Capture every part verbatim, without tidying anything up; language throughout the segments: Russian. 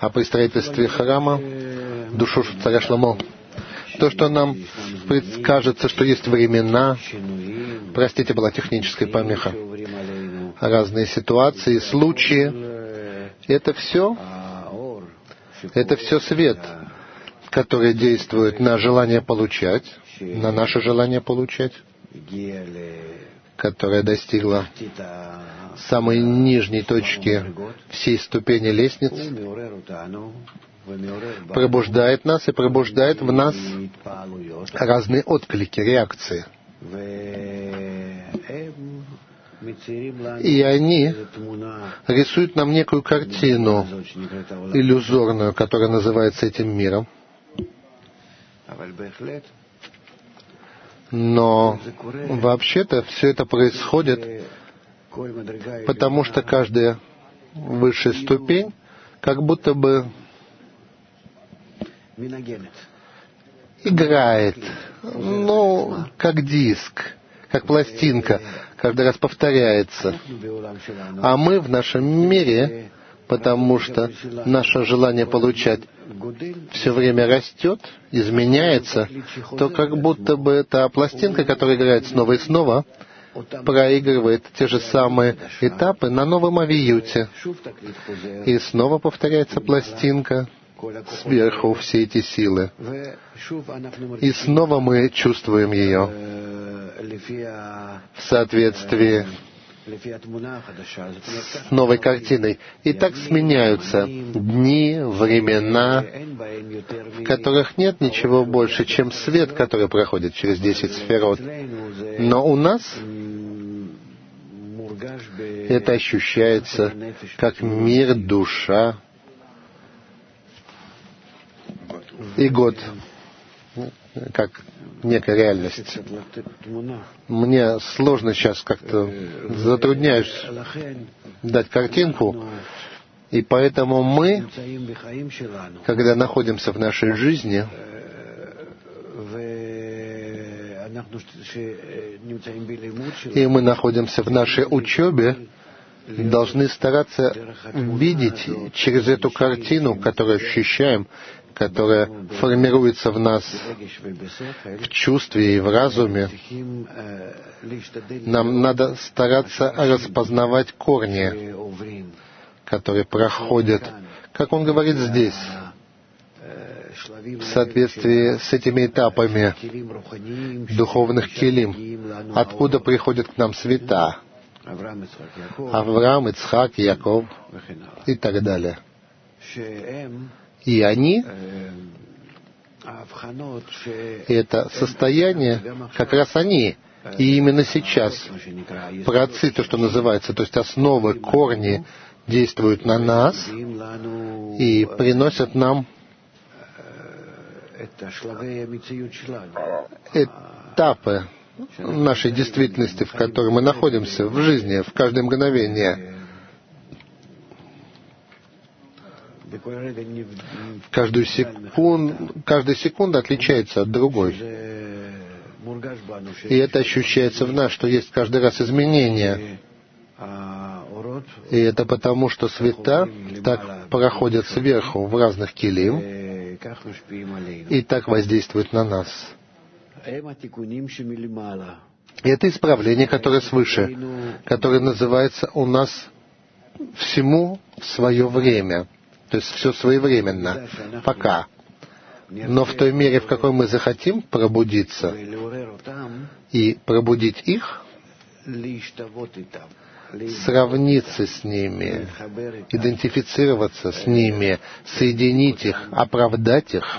А при строительстве храма, душу царя Шломо, то, что нам кажется, что есть времена, простите, была техническая помеха, разные ситуации, случаи, это все, это все свет, который действует на желание получать, на наше желание получать, которое достигло самой нижней точки всей ступени лестницы, пробуждает нас и пробуждает в нас разные отклики, реакции. И они рисуют нам некую картину иллюзорную, которая называется этим миром. Но вообще-то все это происходит, потому что каждая высшая ступень как будто бы играет, ну, как диск, как пластинка, каждый раз повторяется. А мы в нашем мире, потому что наше желание получать все время растет, изменяется, то как будто бы эта пластинка, которая играет снова и снова, проигрывает те же самые этапы на новом авиюте. И снова повторяется пластинка, сверху все эти силы. И снова мы чувствуем ее в соответствии с новой картиной. И так сменяются дни, времена, в которых нет ничего больше, чем свет, который проходит через десять сферот. Но у нас это ощущается как мир, душа и год, как некая реальность. Мне сложно сейчас как-то, затрудняюсь дать картинку, и поэтому мы, когда находимся в нашей жизни, и мы находимся в нашей учебе, должны стараться видеть через эту картину, которую ощущаем, которая формируется в нас в чувстве и в разуме. Нам надо стараться распознавать корни, которые проходят, как он говорит здесь, в соответствии с этими этапами духовных килим, откуда приходят к нам света. Авраам, Ицхак, Яков и так далее. И они, это состояние, как раз они, и именно сейчас праотцы, то, что называется, то есть основы, корни, действуют на нас и приносят нам этапы нашей действительности, в которой мы находимся в жизни, в каждое мгновение. Каждую секунду, каждая секунда отличается от другой. И это ощущается в нас, что есть каждый раз изменения. И это потому, что света так проходят сверху в разных килим и так воздействуют на нас. И это исправление, которое свыше, которое называется у нас всему в свое время. То есть все своевременно, пока. Но в той мере, в какой мы захотим пробудиться и пробудить их, сравниться с ними, идентифицироваться с ними, соединить их, оправдать их,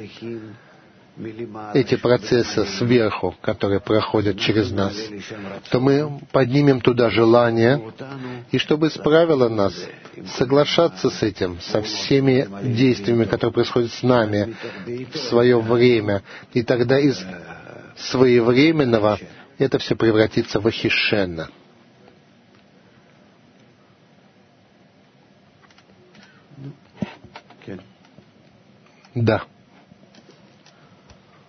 эти процессы сверху, которые проходят через нас, то мы поднимем туда желание, и чтобы исправило нас, соглашаться с этим, со всеми действиями, которые происходят с нами в свое время, и тогда из своевременного это все превратится в ахишена. Да.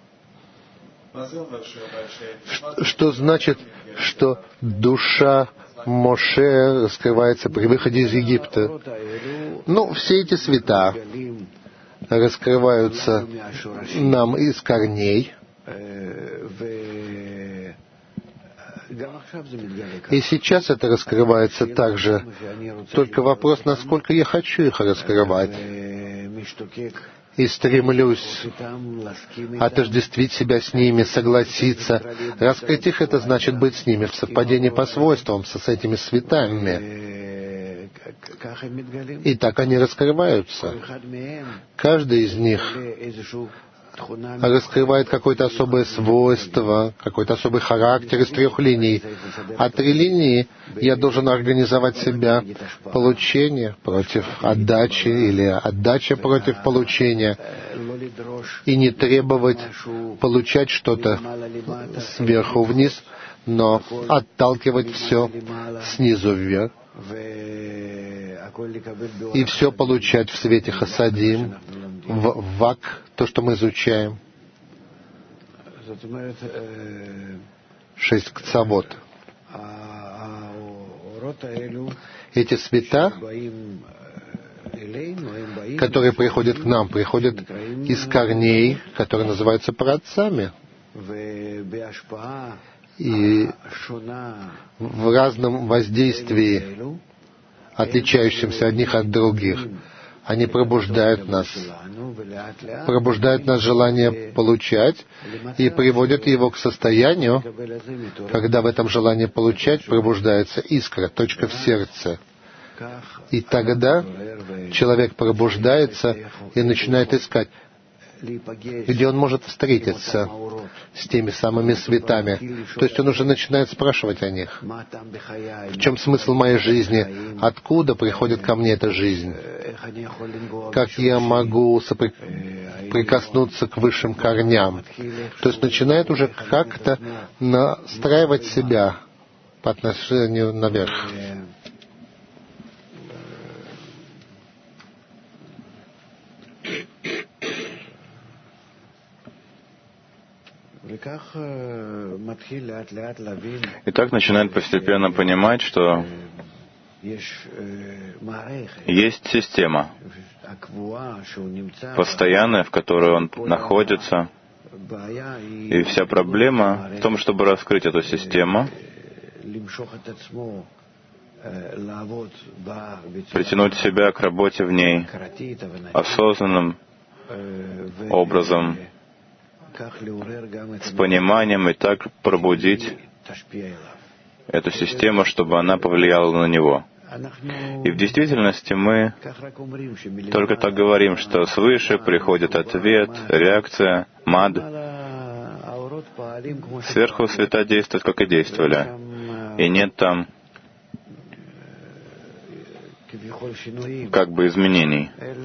Что значит, что душа Моше раскрывается при выходе из Египта. Ну, все эти света раскрываются нам из корней. И сейчас это раскрывается также. Только вопрос, насколько я хочу их раскрывать. И стремлюсь отождествить себя с ними, согласиться. Раскрыть их — это значит быть с ними в совпадении по свойствам, с этими светами. И так они раскрываются. Каждый из них раскрывает какое-то особое свойство, какой-то особый характер из трех линий. А три линии я должен организовать себя: получение против отдачи или отдача против получения. И не требовать получать что-то сверху вниз, но отталкивать все снизу вверх. И все получать в свете хасадим, в вак, то, что мы изучаем. Шесть кцавот. Эти света, которые приходят к нам, приходят из корней, которые называются праотцами. И в разном воздействии, отличающимся одних от других, они пробуждают нас, пробуждают нас желание получать и приводят его к состоянию, когда в этом желании получать пробуждается искра, точка в сердце. И тогда человек пробуждается и начинает искать, где он может встретиться с теми самыми светами. То есть он уже начинает спрашивать о них. В чем смысл моей жизни? Откуда приходит ко мне эта жизнь? Как я могу прикоснуться к высшим корням? То есть начинает уже как-то настраивать себя по отношению наверх. И так начинает постепенно понимать, что есть система, постоянная, в которой он находится. И вся проблема в том, чтобы раскрыть эту систему, притянуть себя к работе в ней осознанным образом, с пониманием, и так пробудить эту систему, чтобы она повлияла на него. И в действительности мы только так говорим, что свыше приходит ответ, реакция, мад. Сверху света действуют, как и действовали. И нет там как бы изменений.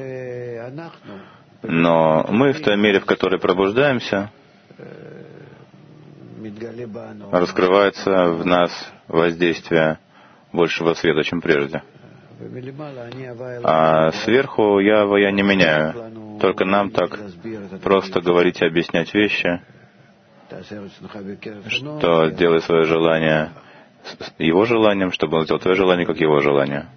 Но мы в той мере, в которой пробуждаемся, раскрывается в нас воздействие большего света, чем прежде. А сверху я, я не меняю. Только нам так просто говорить и объяснять вещи, что делай свое желание его желанием, чтобы он сделал твое желание, как его желание.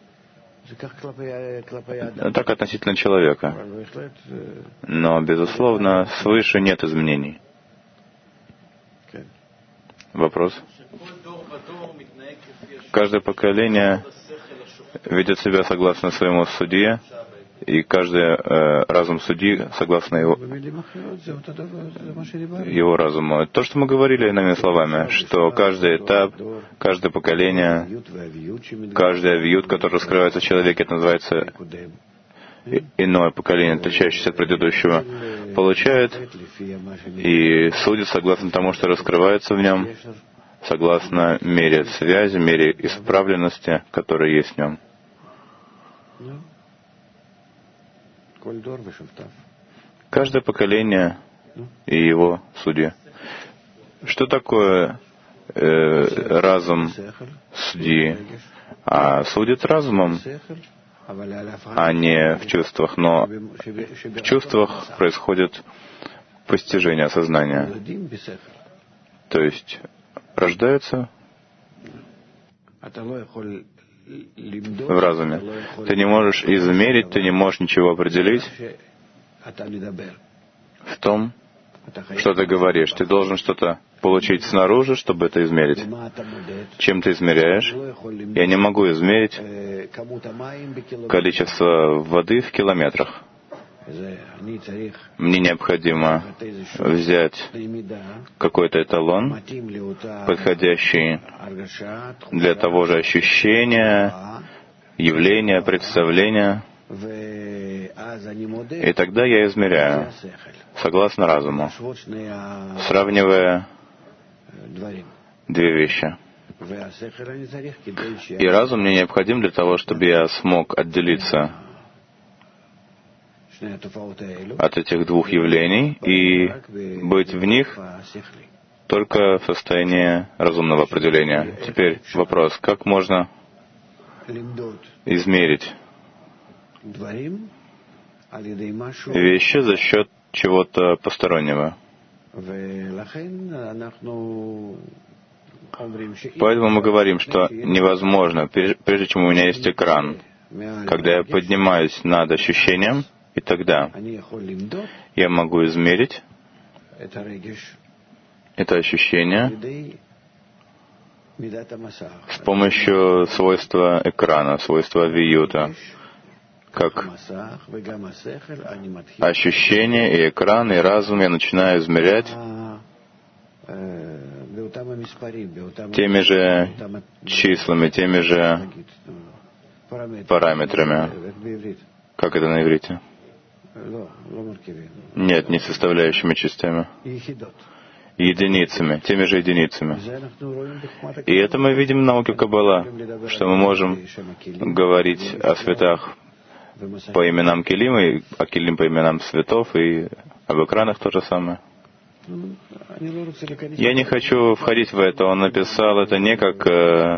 Так относительно человека. Но, безусловно, свыше нет изменений. Вопрос? Каждое поколение ведет себя согласно своему судье, и каждый э, разум судьи согласно его, его разуму. То, что мы говорили иными словами, что каждый этап, каждое поколение, каждый вьют, который раскрывается в человеке, это называется иное поколение, отличающееся от предыдущего, получает и судит согласно тому, что раскрывается в нем, согласно мере связи, мере исправленности, которая есть в нем. Каждое поколение и его судьи. Что такое э, разум судьи? А судит разумом, а не в чувствах. Но в чувствах происходит постижение сознания. То есть рождаются в разуме. Ты не можешь измерить, ты не можешь ничего определить в том, что ты говоришь. Ты должен что-то получить снаружи, чтобы это измерить. Чем ты измеряешь? Я не могу измерить количество воды в километрах. Мне необходимо взять какой-то эталон, подходящий для того же ощущения, явления, представления, и тогда я измеряю, согласно разуму, сравнивая две вещи. И разум мне необходим для того, чтобы я смог отделиться от этих двух явлений и быть в них только в состоянии разумного определения. Теперь вопрос, как можно измерить вещи за счет чего-то постороннего? Поэтому мы говорим, что невозможно, прежде чем у меня есть экран, когда я поднимаюсь над ощущением, и тогда я могу измерить это ощущение с помощью свойства экрана, свойства виюта, как ощущение и экран, и разум я начинаю измерять теми же числами, теми же параметрами. Как это на иврите? Нет, не составляющими частями. Единицами, теми же единицами. И это мы видим в науке Каббала, что мы можем говорить о светах по именам Келим, и о Келим по именам светов, и об экранах то же самое. Я не хочу входить в это. Он написал это не как э,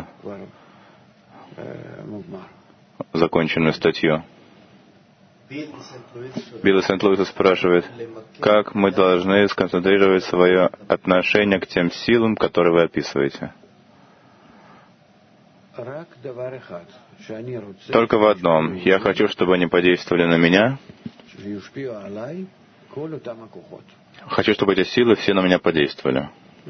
законченную статью. Билл Сент-Луис спрашивает, как мы должны сконцентрировать свое отношение к тем силам, которые вы описываете. Только в одном. Я хочу, чтобы они подействовали на меня. Хочу, чтобы эти силы все на меня подействовали.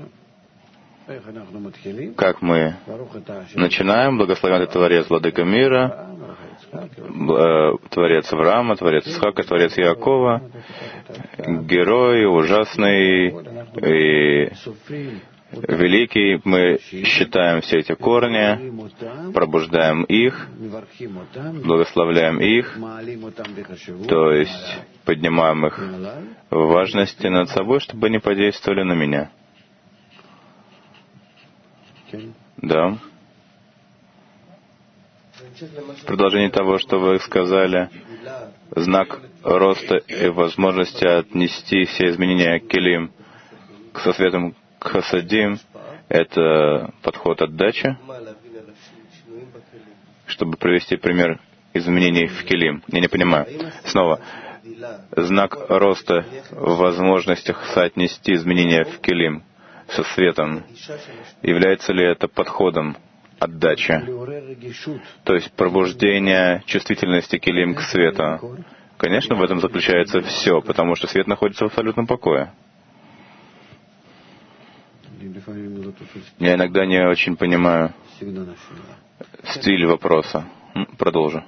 Как мы начинаем? Благословен Творец, Владыка мира, Творец Авраама, Творец Исхака, Творец Иакова, герой, ужасный и великий. Мы считаем все эти корни, пробуждаем их, благословляем их, то есть поднимаем их в важности над собой, чтобы они подействовали на меня. Да. В продолжении того, что вы сказали, знак роста и возможности отнести все изменения Келим со светом Хасадим — это подход отдачи, чтобы привести пример изменений в Келим. Я не понимаю. Снова. Знак роста в возможностях соотнести изменения в Келим со светом, является ли это подходом отдачи, то есть пробуждение чувствительности Келим к свету? Конечно, в этом заключается все, потому что свет находится в абсолютном покое. Я иногда не очень понимаю стиль вопроса. Продолжу.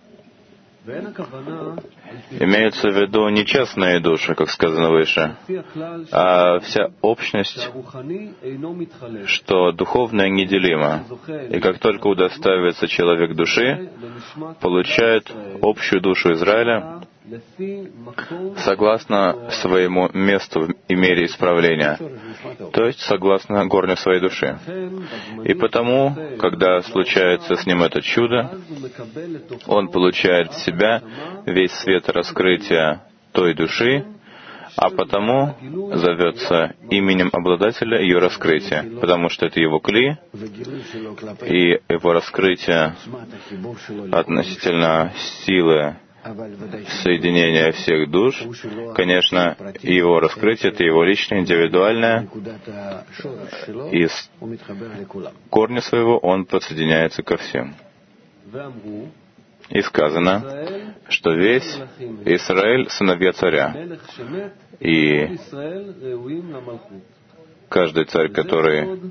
Имеются в виду не частные души, как сказано выше, а вся общность, что духовное неделимо. И как только удостаивается человек души, получает общую душу Израиля согласно своему месту и мере исправления, то есть согласно горню своей души. И потому, когда случается с ним это чудо, он получает в себя весь свет раскрытия той души, а потому зовется именем обладателя ее раскрытия, потому что это его кли, и его раскрытие относительно силы соединения всех душ. Конечно, его раскрытие — это его личное, индивидуальное. Из корня своего он подсоединяется ко всем. И сказано, что весь Израиль — сыновья царя. И каждый царь, который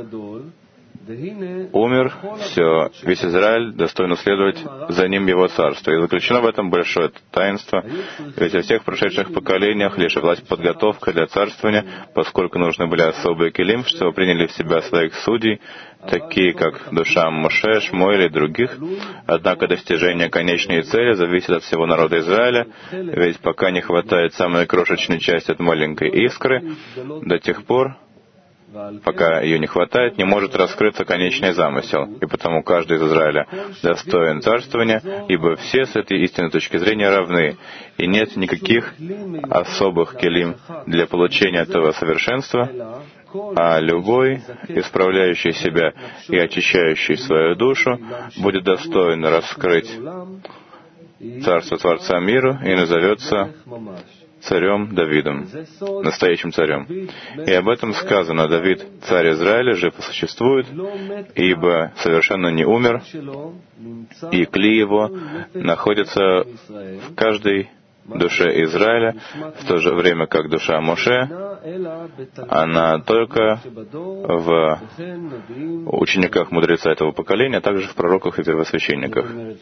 умер, все, весь Израиль достоин следовать за ним его царство. И заключено в этом большое таинство, ведь во всех прошедших поколениях лишь власть подготовка для царствования, поскольку нужны были особые келим, чтобы приняли в себя своих судей, такие как душа Моше, Шмуэля и других. Однако достижение конечной цели зависит от всего народа Израиля, ведь пока не хватает самой крошечной части от маленькой искры, до тех пор, пока ее не хватает, не может раскрыться конечный замысел. И потому каждый из Израиля достоин царствования, ибо все с этой истинной точки зрения равны, и нет никаких особых келим для получения этого совершенства, а любой, исправляющий себя и очищающий свою душу, будет достоин раскрыть царство Творца миру и назовется царем Давидом, настоящим царем. И об этом сказано: Давид, царь Израиля, жив и существует, ибо совершенно не умер, и кли его находится в каждой душе Израиля, в то же время как душа Моше, она только в учениках мудреца этого поколения, а также в пророках и первосвященниках.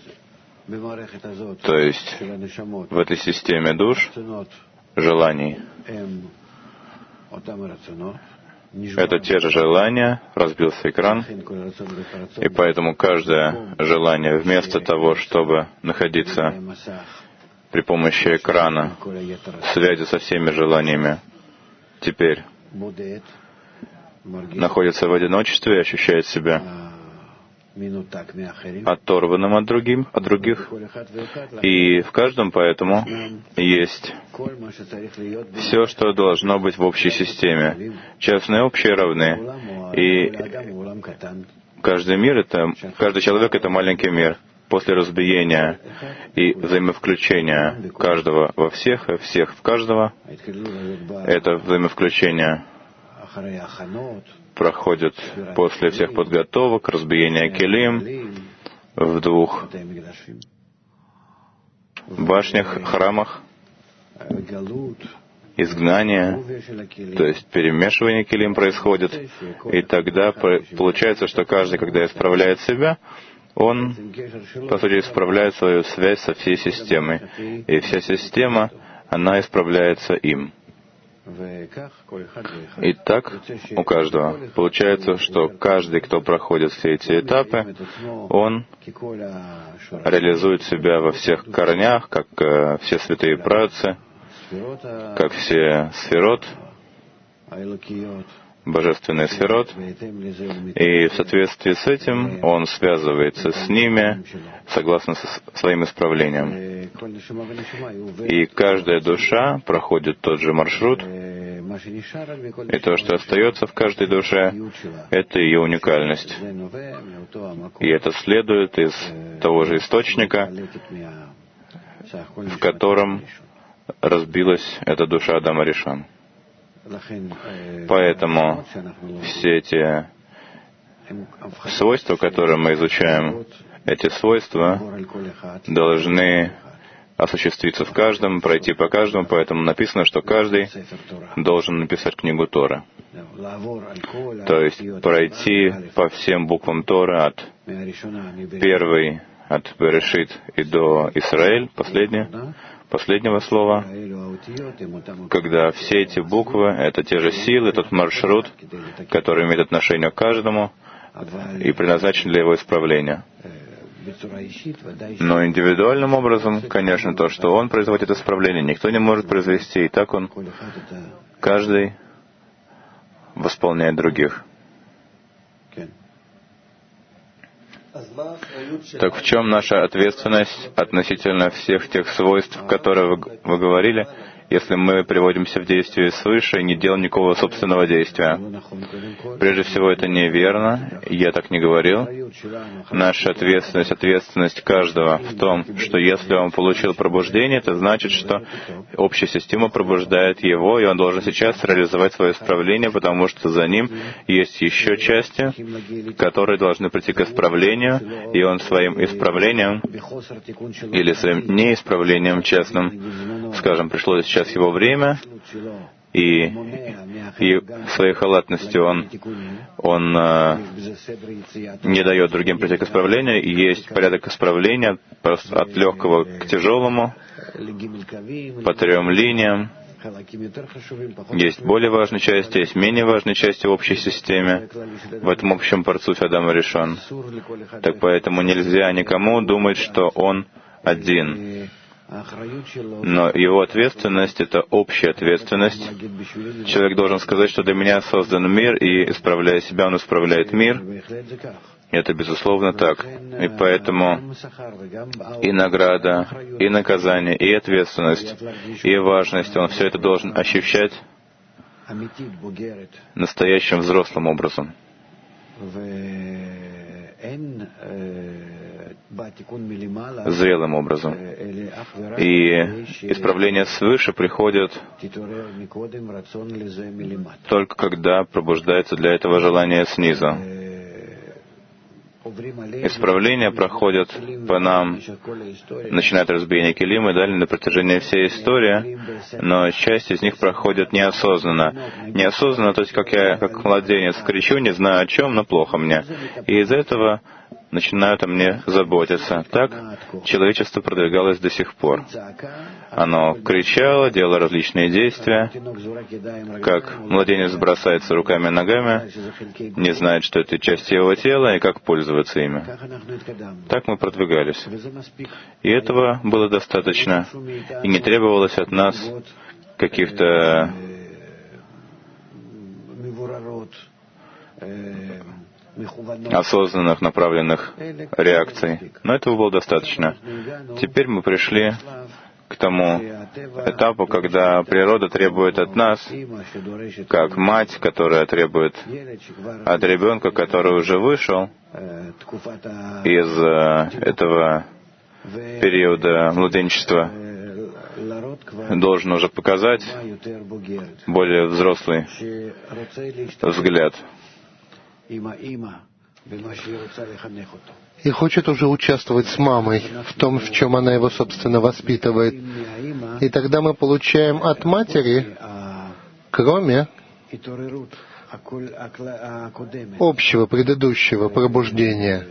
То есть в этой системе душ, желаний, это те же желания, разбился экран, и поэтому каждое желание, вместо того, чтобы находиться при помощи экрана в связи со всеми желаниями, теперь находится в одиночестве и ощущает себя оторванным от, другим, от других. И в каждом поэтому есть все, что должно быть в общей системе. Частные и общие равны. И каждый мир — это, каждый человек — это маленький мир. После разбиения и взаимовключения каждого во всех, и всех в каждого, это взаимовключение проходит после всех подготовок, разбиения келим в двух башнях, храмах, изгнание, то есть перемешивание келим происходит, и тогда получается, что каждый, когда исправляет себя, он, по сути, исправляет свою связь со всей системой, и вся система, она исправляется им. И так у каждого. Получается, что каждый, кто проходит все эти этапы, он реализует себя во всех корнях, как э, все святые праотцы, как все сферот, божественный сферот, и в соответствии с этим он связывается с ними согласно со своим исправлением. И каждая душа проходит тот же маршрут, и то, что остается в каждой душе, это ее уникальность. И это следует из того же источника, в котором разбилась эта душа Адама Ришон. Поэтому все эти свойства, которые мы изучаем, эти свойства должны осуществиться в каждом, пройти по каждому, поэтому написано, что каждый должен написать книгу Торы. То есть пройти по всем буквам Торы от первой, от Берешит и до Исраэль, последней, последнего слова, когда все эти буквы — это те же силы, тот маршрут, который имеет отношение к каждому и предназначен для его исправления. Но индивидуальным образом, конечно, то, что он производит исправление, никто не может произвести, и так он, каждый, восполняет других. Так в чем наша ответственность относительно всех тех свойств, которые вы, вы говорили, если мы приводимся в действие свыше и не делаем никакого собственного действия. Прежде всего, это неверно, я так не говорил. Наша ответственность, ответственность каждого в том, что если он получил пробуждение, это значит, что общая система пробуждает его, и он должен сейчас реализовать свое исправление, потому что за ним есть еще части, которые должны прийти к исправлению, и он своим исправлением или своим неисправлением честным, скажем, пришло сейчас его время, и, и своей халатностью он, он а, не дает другим прийти к исправлению, и есть порядок исправления просто от легкого к тяжелому, по трем линиям. Есть более важные части, есть менее важные части в общей системе, в этом общем парцуфе Адама Ришон. Так поэтому нельзя никому думать, что он один. Но его ответственность — это общая ответственность. Человек должен сказать, что для меня создан мир, и, исправляя себя, он исправляет мир. Это, безусловно, так. И поэтому и награда, и наказание, и ответственность, и важность, он все это должен ощущать настоящим взрослым образом. Зрелым образом. И исправление свыше приходит только когда пробуждается для этого желание снизу. Исправления проходят по нам, начиная от разбиения килим и далее на протяжении всей истории, но часть из них проходит неосознанно. Неосознанно, то есть как я, как младенец, кричу, не знаю о чем, но плохо мне. И из этого начинают о мне заботиться. Так человечество продвигалось до сих пор. Оно кричало, делало различные действия, как младенец бросается руками и ногами, не знает, что это части его тела и как пользоваться ими. Так мы продвигались. И этого было достаточно. И не требовалось от нас каких-то осознанных, направленных реакций. Но этого было достаточно. Теперь мы пришли к тому этапу, когда природа требует от нас, как мать, которая требует от ребенка, который уже вышел из этого периода младенчества, должен уже показать более взрослый взгляд. И хочет уже участвовать с мамой в том, в чем она его, собственно, воспитывает. И тогда мы получаем от матери, кроме общего предыдущего пробуждения,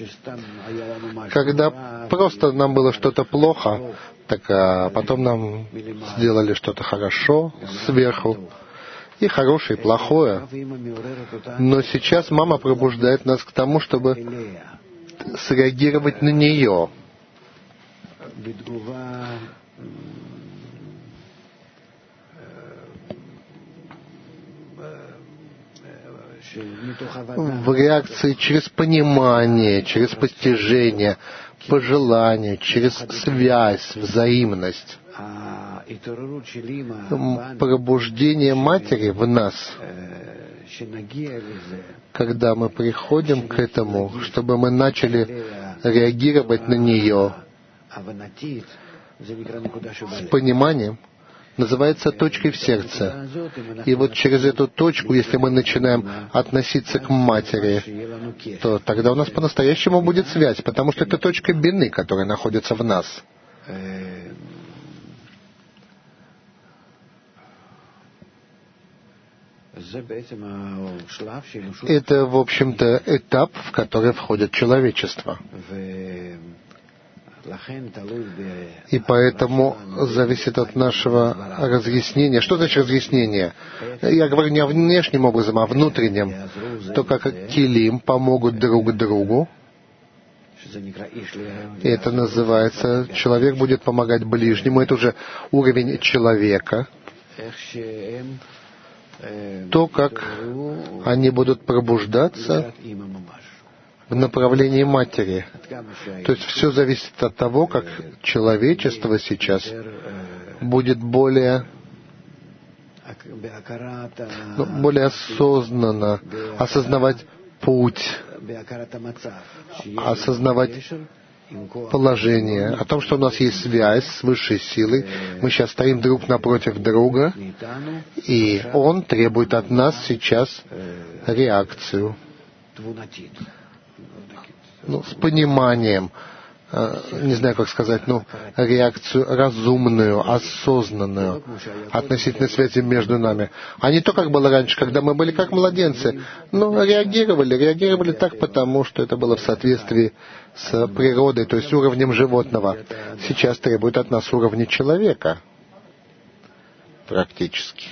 когда просто нам было что-то плохо, так а потом нам сделали что-то хорошо сверху, и хорошее, и плохое. Но сейчас мама пробуждает нас к тому, чтобы среагировать на нее. В реакции через понимание, через постижение, пожелание, через связь, взаимность. Пробуждение матери в нас, когда мы приходим к этому, чтобы мы начали реагировать на нее с пониманием, называется точкой в сердце. И вот через эту точку, если мы начинаем относиться к матери, то тогда у нас по-настоящему будет связь, потому что это точка бины, которая находится в нас. Это, в общем-то, этап, в который входит человечество. И поэтому зависит от нашего разъяснения. Что значит разъяснение? Я говорю не внешним образом, а внутренним. То, как килим помогут друг другу. И это называется, человек будет помогать ближнему. Это уже уровень человека. То, как они будут пробуждаться в направлении матери. То есть все зависит от того, как человечество сейчас будет более, ну, более осознанно осознавать путь, осознавать положение, о том, что у нас есть связь с высшей силой, мы сейчас стоим друг напротив друга, и Он требует от нас сейчас реакцию, ну, с пониманием, не знаю, как сказать, ну, реакцию разумную, осознанную относительно связи между нами. А не то, как было раньше, когда мы были как младенцы, но реагировали, реагировали так, потому что это было в соответствии с природой, то есть уровнем животного. Сейчас требует от нас уровня человека, практически.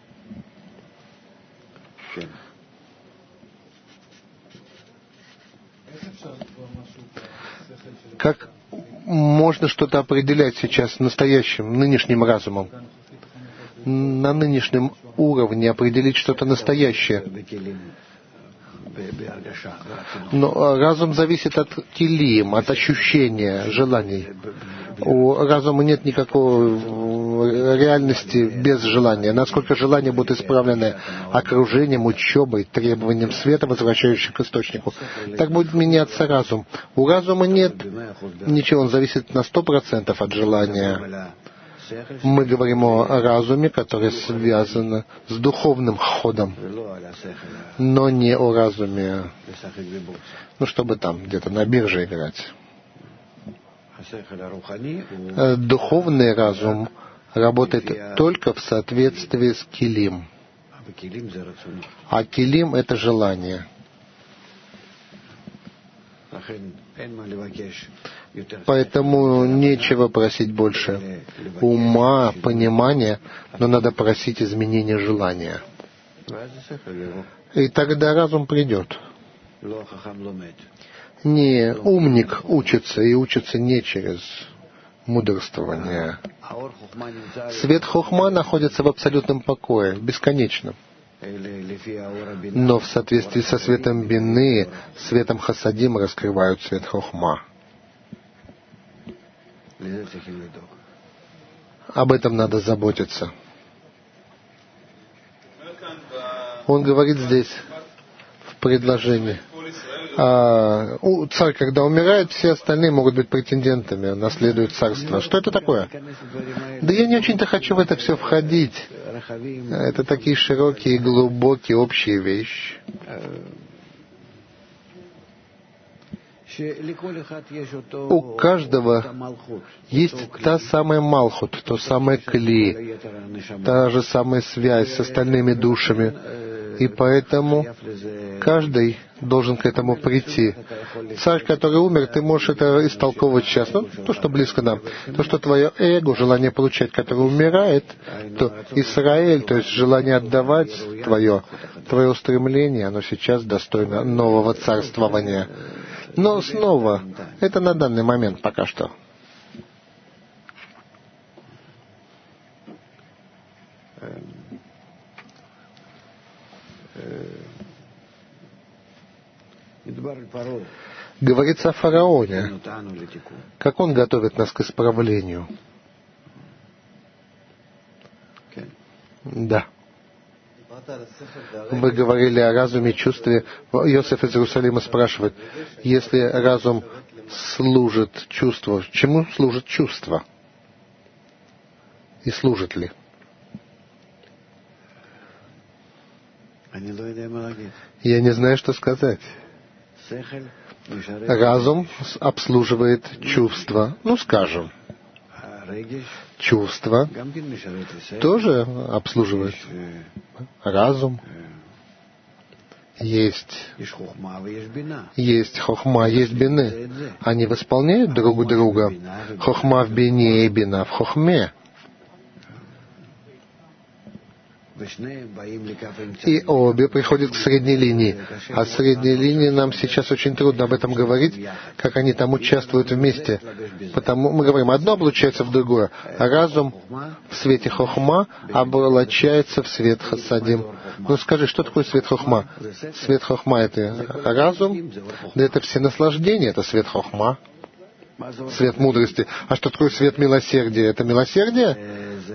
Как можно что-то определять сейчас настоящим, нынешним разумом? На нынешнем уровне определить что-то настоящее. Но разум зависит от килим, от ощущения, желаний. У разума нет никакой реальности без желания. Насколько желания будут исправлены окружением, учебой, требованием света, возвращающим к источнику, так будет меняться разум. У разума нет ничего, он зависит на сто процентов от желания. Мы говорим о разуме, который связан с духовным ходом, но не о разуме, ну, чтобы там где-то на бирже играть. Духовный разум работает только в соответствии с килим. А килим — это желание. Поэтому нечего просить больше ума, понимания, но надо просить изменения желания. И тогда разум придет. Не умник учится, и учится не через мудрствование. Свет хохма находится в абсолютном покое, бесконечном. Но в соответствии со светом бины, светом хасадим раскрывают свет хохма. Об этом надо заботиться. Он говорит здесь в предложении. А, у, царь, когда умирает, все остальные могут быть претендентами, наследуют царство. Что это такое? Да я не очень-то хочу в это все входить. Это такие широкие, глубокие, общие вещи. У каждого есть та самая малхут, то самое кли, та же самая связь с остальными душами. И поэтому каждый должен к этому прийти. Царь, который умер, ты можешь это истолковывать сейчас. Ну, то, что близко нам. То, что твое эго, желание получать, которое умирает, то Исраэль, то есть желание отдавать твое, твое устремление, оно сейчас достойно нового царствования. Но снова, это на данный момент пока что. Говорится о фараоне, как он готовит нас к исправлению. Да. Вы говорили о разуме, чувстве. Йосеф из Иерусалима спрашивает, если разум служит чувству, чему служит чувство? И служит ли? Я не знаю, что сказать. Разум обслуживает чувства. Ну, скажем, чувства тоже обслуживает разум. Есть, есть хохма, есть бины. Они восполняют друг друга. Хохма в бине и бина в хохме. И обе приходят к средней линии. А средней линии нам сейчас очень трудно об этом говорить, как они там участвуют вместе. Потому мы говорим, одно облачается в другое. А разум в свете хохма облачается в свет хасадим. Ну скажи, что такое свет хохма? Свет хохма — это разум, да это все наслаждения, это свет хохма. Свет мудрости. А что такое свет милосердия? Это милосердие?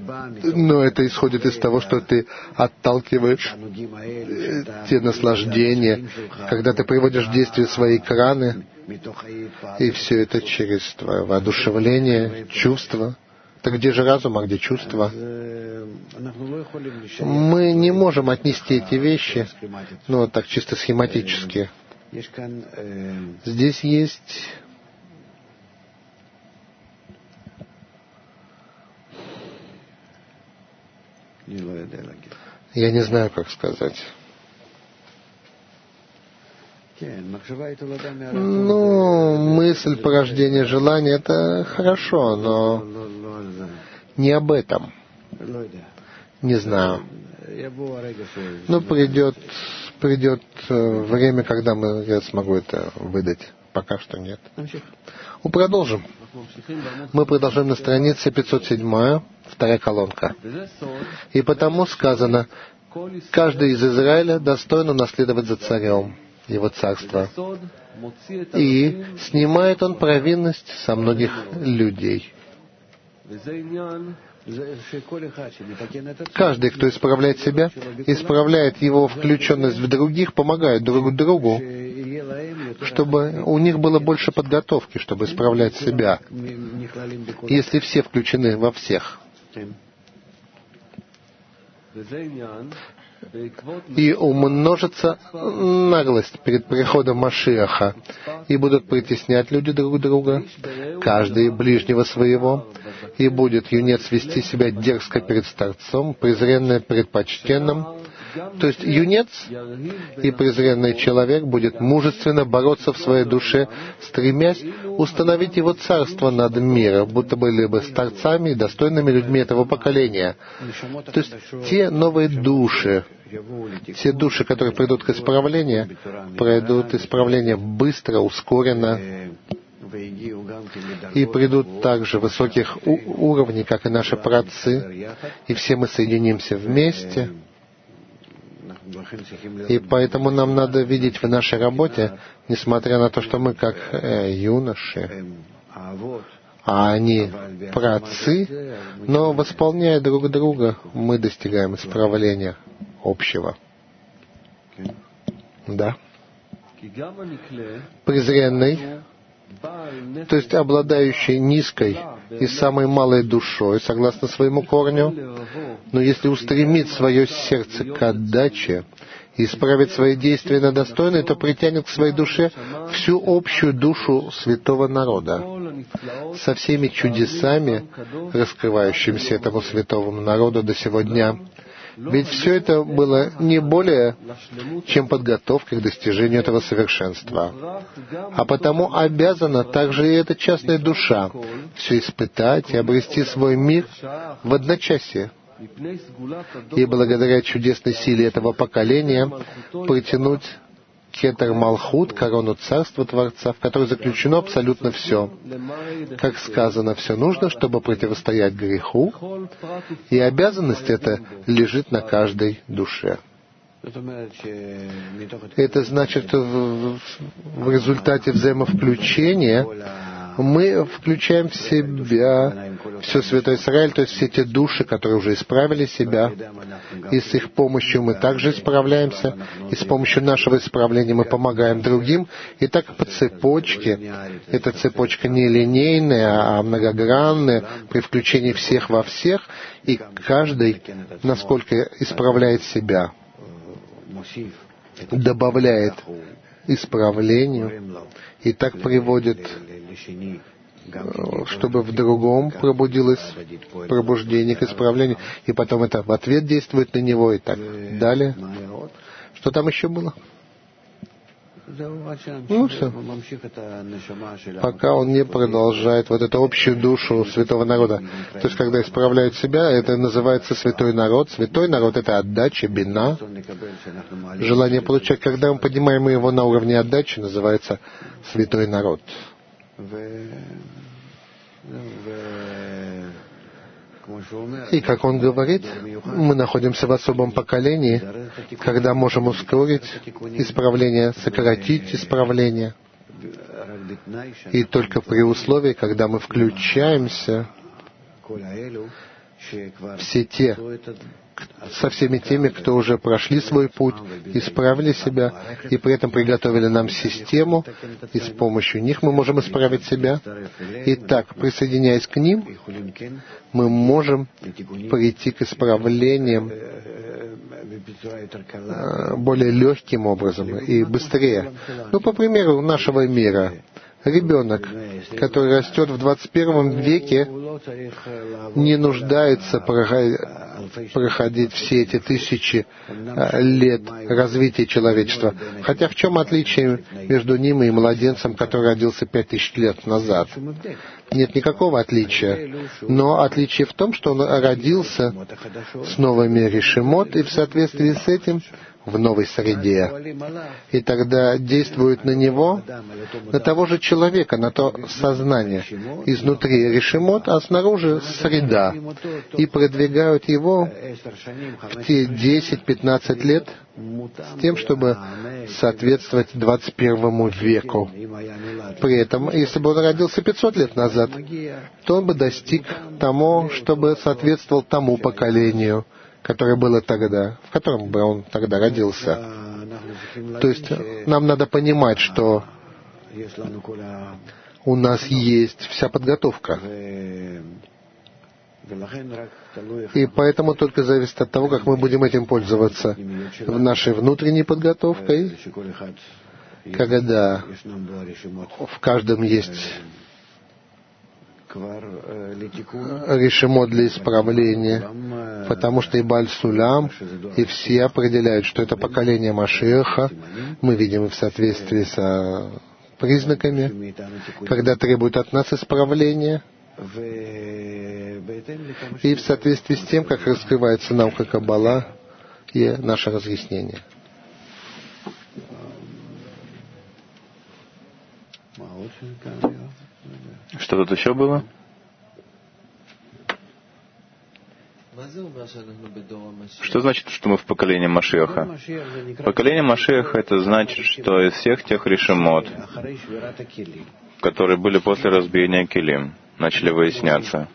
но это исходит из того, что ты отталкиваешь те наслаждения, когда ты приводишь в действие свои краны, и все это через твое воодушевление, чувство. Так где же разум, а где чувство? Мы не можем отнести эти вещи, ну, вот так чисто схематически. Здесь есть я не знаю, как сказать. Ну, мысль порождения желания — это хорошо, но не об этом. Не знаю. Но придет, придет время, когда мы, я смогу это выдать. Пока что нет. Мы продолжим. Мы продолжаем на странице пятьсот семь, вторая колонка. И потому сказано, каждый из Израиля достоин унаследовать за царем его царство. И снимает он провинность со многих людей. Каждый, кто исправляет себя, исправляет его включенность в других, помогает друг другу, чтобы у них было больше подготовки, чтобы исправлять себя, если все включены во всех. И умножится наглость перед приходом Машиаха, и будут притеснять люди друг друга, каждый ближнего своего, и будет юнец вести себя дерзко перед старцом, презренный перед почтенным. То есть юнец и презренный человек будет мужественно бороться в своей душе, стремясь установить его царство над миром, будто были бы старцами и достойными людьми этого поколения. То есть те новые души, те души, которые придут к исправлению, пройдут исправление быстро, ускоренно, и придут также высоких у- уровней, как и наши праотцы, и все мы соединимся вместе. И поэтому нам надо видеть в нашей работе, несмотря на то, что мы как э, юноши, а они праотцы, но восполняя друг друга, мы достигаем исправления общего. Да? Презренный, то есть обладающий низкой и самой малой душой, согласно своему корню, но если устремит свое сердце к отдаче и исправит свои действия на достойные, то притянет к своей душе всю общую душу святого народа со всеми чудесами, раскрывающимися этому святому народу до сего дня. Ведь все это было не более, чем подготовка к достижению этого совершенства. А потому обязана также и эта частная душа все испытать и обрести свой мир в одночасье. И благодаря чудесной силе этого поколения притянуть кетер Малхут, корону царства Творца, в которой заключено абсолютно все. Как сказано, все нужно, чтобы противостоять греху, и обязанность эта лежит на каждой душе. Это значит, в, в результате взаимовключения мы включаем в себя все Святой Израиль, то есть все те души, которые уже исправили себя, и с их помощью мы также исправляемся, и с помощью нашего исправления мы помогаем другим, и так по цепочке. Эта цепочка не линейная, а многогранная, при включении всех во всех, и каждый, насколько исправляет себя, добавляет исправлению, и так приводит, чтобы в другом пробудилось пробуждение к исправлению, и потом это в ответ действует на него, и так далее. Что там еще было? Ну, все. Пока он не продолжает вот эту общую душу святого народа. То есть, когда исправляют себя, это называется святой народ. Святой народ — это отдача, бина, желание получать. Когда мы поднимаем его на уровне отдачи, называется святой народ. И, как он говорит, мы находимся в особом поколении, когда можем ускорить исправление, сократить исправление. И только при условии, когда мы включаемся все те, со всеми теми, кто уже прошли свой путь, исправили себя, и при этом приготовили нам систему, и с помощью них мы можем исправить себя. И так, присоединяясь к ним, мы можем прийти к исправлениям более легким образом и быстрее. Ну, по примеру нашего мира. Ребенок, который растет в двадцать первом веке, не нуждается проходить все эти тысячи лет развития человечества. Хотя в чем отличие между ним и младенцем, который родился пять тысяч лет назад? Нет никакого отличия. Но отличие в том, что он родился с новыми решимот, и в соответствии с этим в новой среде. И тогда действует на него, на того же человека, на то сознание. Изнутри решимот, а снаружи среда. И продвигают его в те десять-пятнадцать лет с тем, чтобы соответствовать двадцать первому веку. При этом, если бы он родился пятьсот лет назад, то он бы достиг тому, чтобы соответствовал тому поколению, которое было тогда, в котором бы он тогда родился. То есть нам надо понимать, что у нас есть вся подготовка. И поэтому только зависит от того, как мы будем этим пользоваться. В нашей внутренней подготовкой, когда в каждом есть решимо для исправления, потому что и Бааль Сулам, и все определяют, что это поколение Машиаха, мы видим в соответствии с признаками, когда требуют от нас исправления, и в соответствии с тем, как раскрывается наука Каббала и наше разъяснение. Что тут еще было? Что значит, что мы в поколении Машиаха? Поколение Машиаха — это значит, что из всех тех решимот, которые были после разбиения Келим, начали выясняться.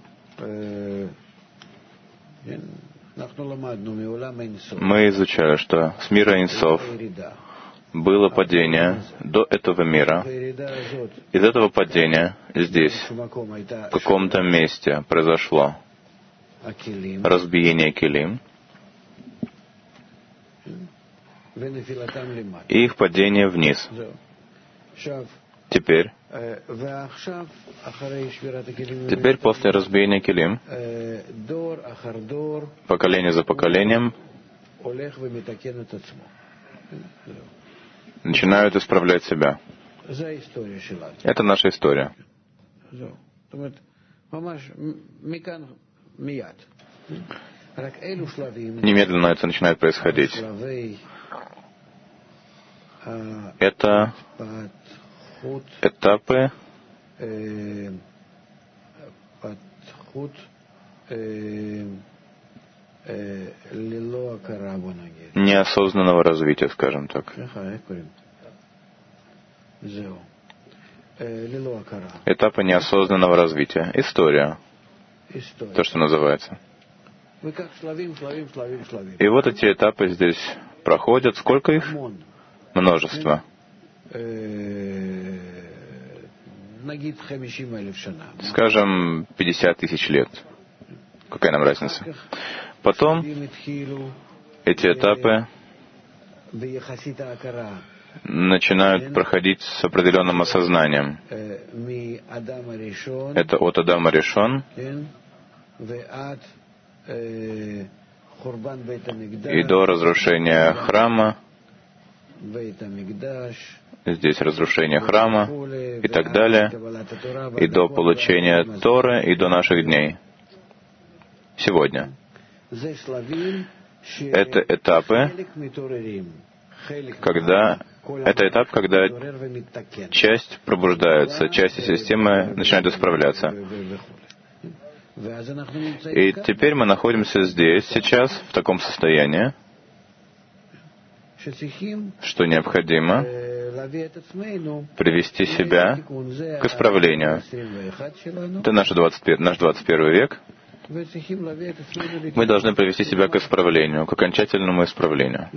Мы изучали, что с мира Эйн-Соф было падение до этого мира. Из этого падения здесь, в каком-то месте, произошло разбиение Келим и их падение вниз. Теперь, теперь после разбиения Келим, поколение за поколением начинают исправлять себя. Это наша история. Немедленно это начинает происходить. Это этапы неосознанного развития, скажем так. Этапы неосознанного развития. История. То, что называется. И вот эти этапы здесь проходят. Сколько их? Множество. Скажем, пятьдесят тысяч лет. Какая нам разница? Потом эти этапы начинают проходить с определенным осознанием. Это от Адама Ришон и до разрушения храма, здесь разрушение храма и так далее, и до получения Торы, и до наших дней. Сегодня. Это этапы, когда это этап, когда часть пробуждается, части системы начинают исправляться. И теперь мы находимся здесь, сейчас, в таком состоянии, что необходимо привести себя к исправлению. Это наш двадцать первый век. Мы должны привести себя к исправлению, к окончательному исправлению,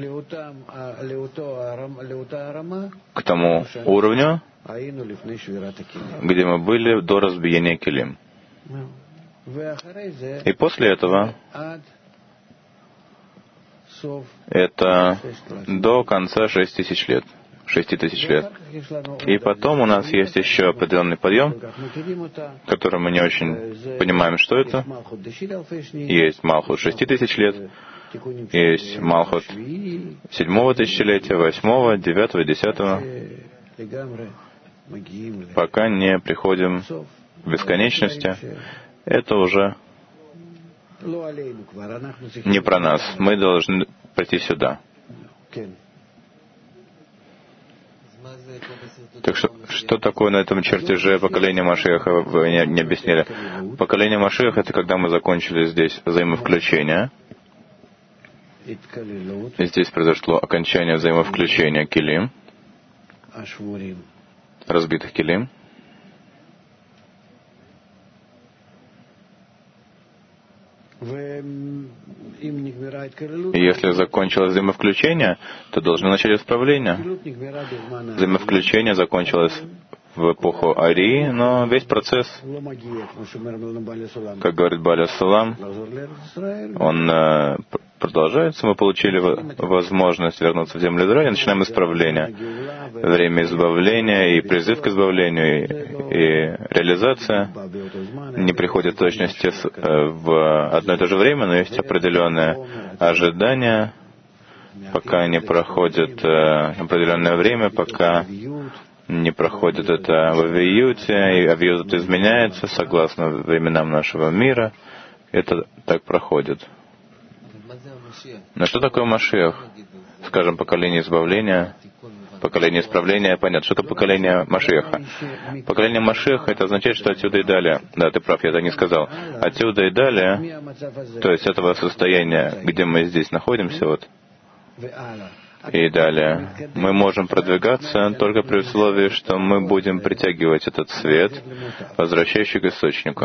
к тому уровню, где мы были до разбиения килим. И после этого это до конца шесть тысяч лет. Шести тысяч лет. И потом у нас есть еще определенный подъем, который мы не очень понимаем, что это. Есть Малхут шести тысяч лет, есть Малхут седьмого тысячелетия, восьмого, девятого, десятого, пока не приходим к бесконечности. Это уже не про нас. Мы должны прийти сюда. Так что, что такое на этом чертеже поколение Машиаха, вы не, не объяснили. Поколение Машиаха — это когда мы закончили здесь взаимовключение. И здесь произошло окончание взаимовключения килим, разбитых килим. И если закончилось взаимовключение, то должны начать исправление. Взаимовключение закончилось в эпоху Арии, но весь процесс, как говорит Бааля Сулам, он э, продолжается. Мы получили возможность вернуться в землю Израиля, начинаем исправление. Время избавления и призыв к избавлению, и, и реализация не приходит в точности в одно и то же время, но есть определенное ожидание, пока не проходит определенное время, пока не проходит это в авиюте, и авиют изменяется согласно временам нашего мира. Это так проходит. Но что такое Машиах? Скажем, поколение избавления, поколение исправления, понятно. Что это поколение Машиаха? Поколение Машиаха — это означает, что отсюда и далее. Да, ты прав, я это не сказал. Отсюда и далее, то есть этого состояния, где мы здесь находимся, вот, и далее, мы можем продвигаться только при условии, что мы будем притягивать этот свет, возвращающий к источнику.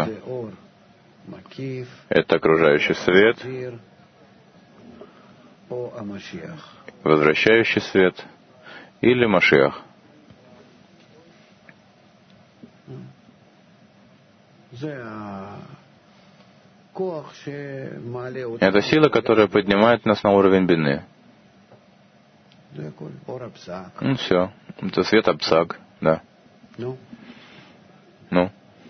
Это окружающий свет, возвращающий свет или Машиах. Это сила, которая поднимает нас на уровень бины. Ну все. Это свет Апсак, да. Ну.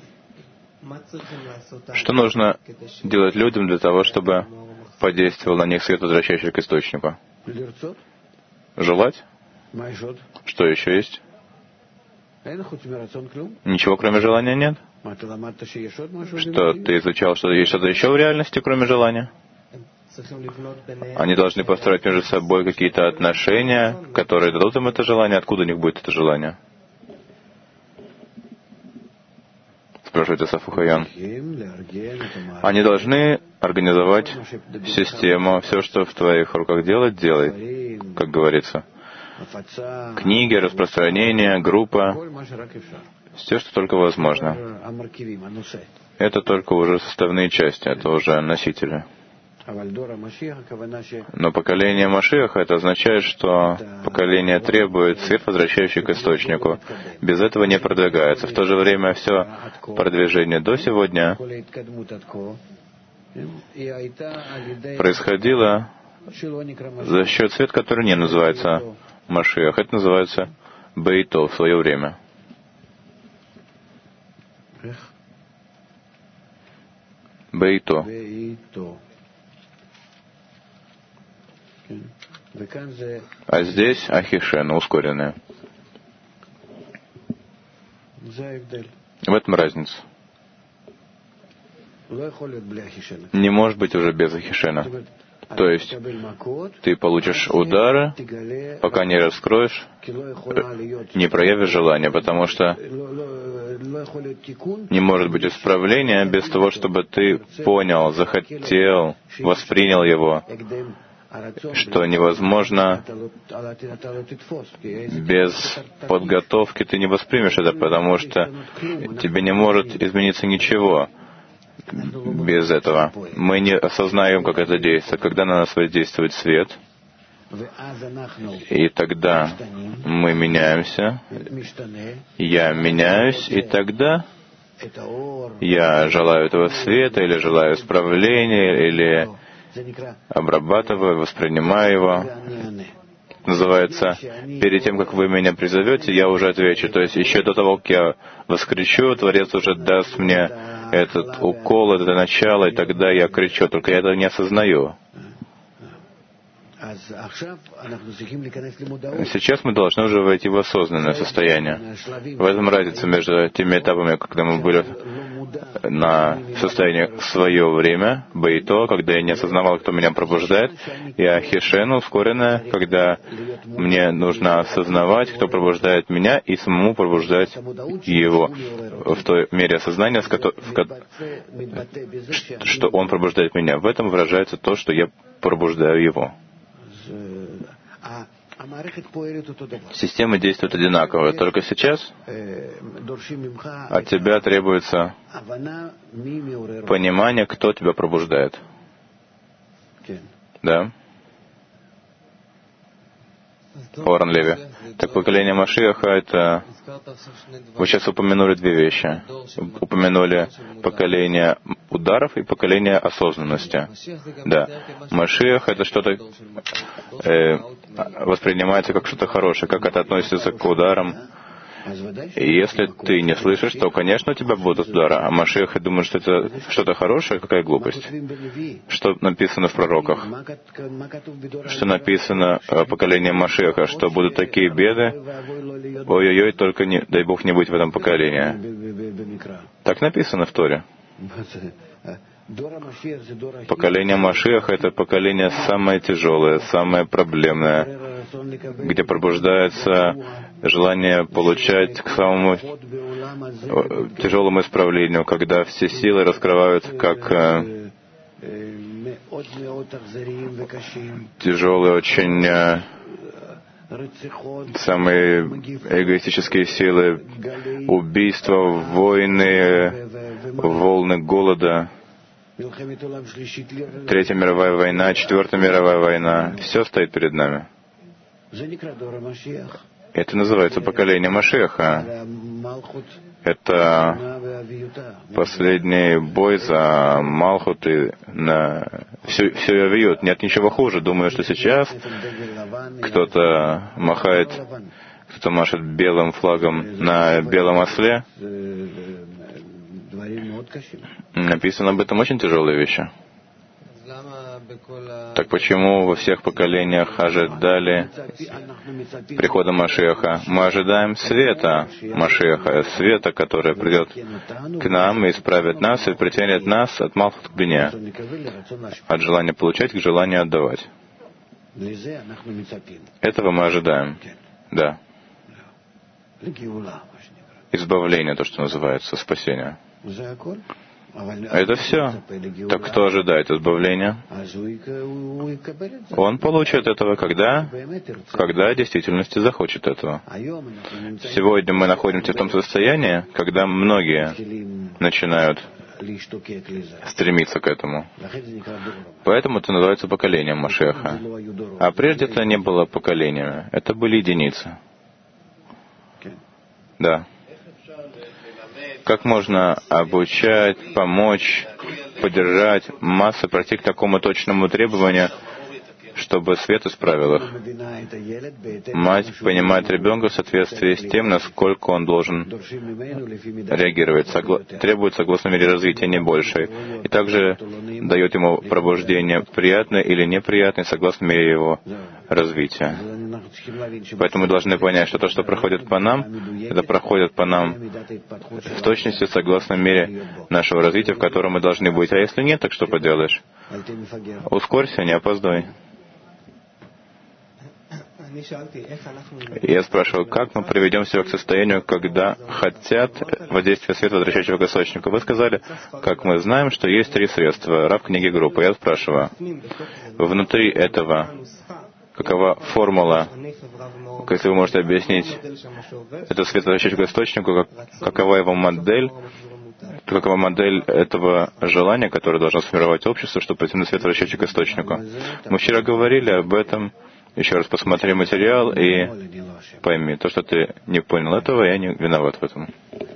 Что нужно делать людям для того, чтобы подействовал на них свет, возвращающий к источнику? Желать? Что еще есть? Ничего, кроме желания, нет? Что, ты изучал, что есть что-то еще в реальности, кроме желания? Они должны построить между собой какие-то отношения, которые дадут им это желание. Откуда у них будет это желание? Спрашивает Исаф Ухаян. Они должны организовать систему. Все, что в твоих руках делать, делай, как говорится. Книги, распространение, группа. Все, что только возможно. Это только уже составные части, это уже носители. Но поколение Машиаха — это означает, что поколение требует свет, возвращающий к источнику. Без этого не продвигается. В то же время все продвижение до сегодня происходило за счет света, который не называется Машиах. Это называется Бейто в свое время. Бейто. А здесь Ахишена, ускоренная. В этом разница. Не может быть уже без Ахишена. То есть ты получишь удары, пока не раскроешь, не проявишь желания, потому что не может быть исправления без того, чтобы ты понял, захотел, воспринял его, что невозможно без подготовки, ты не воспримешь это, потому что тебе не может измениться ничего. без этого. Мы не осознаем, как это действует. Когда на нас воздействует свет, и тогда мы меняемся, я меняюсь, и тогда я желаю этого света, или желаю исправления, или обрабатываю, воспринимаю его. Называется, перед тем, как вы меня призовете, я уже отвечу. То есть еще до того, как я воскрещу, Творец уже даст мне этот укол, это начало, и тогда я кричу. Только я этого не осознаю. Сейчас мы должны уже войти в осознанное состояние. В этом разница между теми этапами, когда мы были на состоянии в свое время, бейто, когда я не осознавал, кто меня пробуждает, и ахишену, ускоренное, когда мне нужно осознавать, кто пробуждает меня, и самому пробуждать его в той мере осознания, что он пробуждает меня. В этом выражается то, что я пробуждаю его. Система действует одинаково, только сейчас от тебя требуется понимание, кто тебя пробуждает. Да? Оран Леви. Так поколение Машиаха — это... Вы сейчас упомянули две вещи. Упомянули поколение ударов и поколение осознанности. Да. Машиах — это что-то... Э, воспринимается как что-то хорошее. Как это относится к ударам? И если ты не слышишь, то, конечно, у тебя будут удары. А Машиах думает, что это что-то хорошее, какая глупость. Что написано в пророках? Что написано в поколении Машиаха, что будут такие беды, ой-ой-ой, только не, дай Бог не быть в этом поколении. Так написано в Торе. Поколение Машиаха — это поколение самое тяжелое, самое проблемное, где пробуждается желание получать к самому тяжелому исправлению, когда все силы раскрывают как э, тяжелые, очень э, самые эгоистические силы, убийства, войны, волны голода, Третья мировая война, Четвертая мировая война. Все стоит перед нами. Это называется поколение Машиаха. Это последний бой за Малхут и на всю, всю Авиют. Нет ничего хуже. Думаю, что сейчас кто-то махает, кто-то машет белым флагом на белом осле. Написано об этом очень тяжелые вещи. Так почему во всех поколениях ожидали прихода Машиаха? Мы ожидаем света Машиаха, света, который придет к нам и исправит нас, и притянет нас от Малхут к бине, от желания получать к желанию отдавать. Этого мы ожидаем. Да. Избавление, то, что называется, спасение. Это все. Так кто ожидает избавления? Он получит этого, когда? Когда в действительности захочет этого. Сегодня мы находимся в том состоянии, когда многие начинают стремиться к этому. Поэтому это называется поколением Машиаха. А прежде это не было поколениями. Это были единицы. Да. Как можно обучать, помочь, поддержать массы, пройти к такому точному требованию, чтобы свет исправил их? Мать понимает ребенка в соответствии с тем, насколько он должен реагировать. Согла... Требует согласно мере развития, не больше. И также дает ему пробуждение приятное или неприятное, согласно мере его развития. Поэтому мы должны понять, что то, что проходит по нам, это проходит по нам в точности согласно мере нашего развития, в котором мы должны быть. А если нет, так что поделаешь? Ускорься, не опаздывай. Я спрашивал, как мы приведем себя к состоянию, когда хотят воздействия света, возвращающего к источнику. Вы сказали, как мы знаем, что есть три средства. Рав книги группы. Я спрашиваю, внутри этого какова формула, если вы можете объяснить, это свет, возвращающий к источнику, как, какова его модель, какова модель этого желания, которое должно сформировать общество, чтобы притянуть свет, возвращающий к источнику. Мы вчера говорили об этом. Еще раз посмотри материал и пойми. То, что ты не понял этого, я не виноват в этом.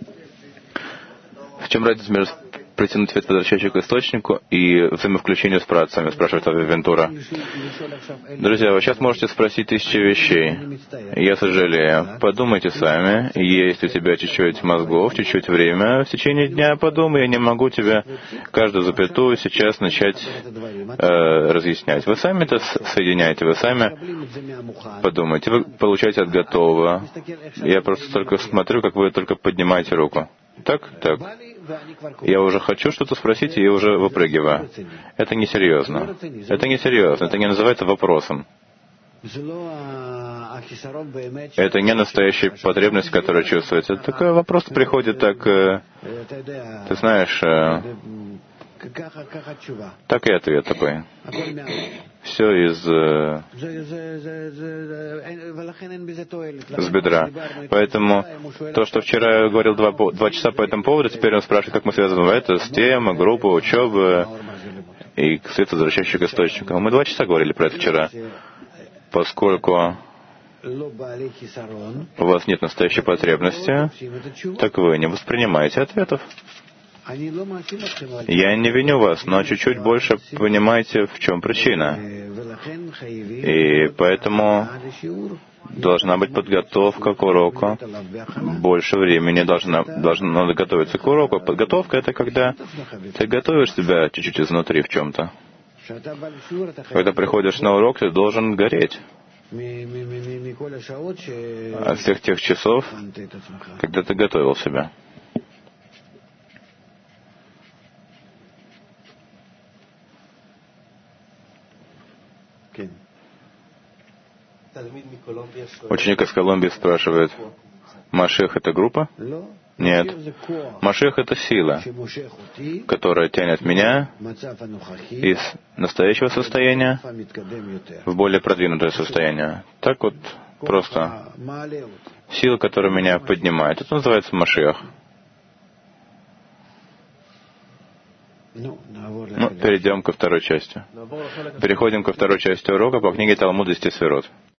В чем разница между притянуть свет, возвращающий к источнику, и взаимовключению с працами, спрашивает Авентура. Друзья, вы сейчас можете спросить тысячи вещей. Я сожалею. Подумайте сами. Есть у тебя чуть-чуть мозгов, чуть-чуть время в течение дня. Подумай, я не могу тебе каждую запятую сейчас начать э, разъяснять. Вы сами это соединяете, вы сами подумайте. Вы получаете от готового. Я просто только смотрю, как вы только поднимаете руку. Так? Так. Я уже хочу что-то спросить, и я уже выпрыгиваю. Это несерьезно. Это несерьезно. Это не называется вопросом. Это не настоящая потребность, которая чувствуется. Это такой вопрос приходит так, э, ты знаешь, э, так и ответ такой. Все из э, с бедра. Поэтому то, что вчера я говорил два, два часа по этому поводу, теперь он спрашивает, как мы связаны это с темой, группой, учебы и свет, возвращающий к источнику. Мы два часа говорили про это вчера. Поскольку у вас нет настоящей потребности, так вы не воспринимаете ответов. Я не виню вас, но чуть-чуть больше понимаете, в чем причина. И поэтому должна быть подготовка к уроку. Больше времени должна, должна, надо готовиться к уроку. Подготовка — это когда ты готовишь себя чуть-чуть изнутри в чем-то. Когда приходишь на урок, ты должен гореть. От всех тех часов, когда ты готовил себя. Ученик из Колумбии спрашивает, Машиах — это группа? Нет. Машиах — это сила, которая тянет меня из настоящего состояния в более продвинутое состояние. Так вот, просто сила, которая меня поднимает. Это называется Машиах. Ну, перейдем ко второй части. Переходим ко второй части урока по книге Талмуд Десяти Сферот.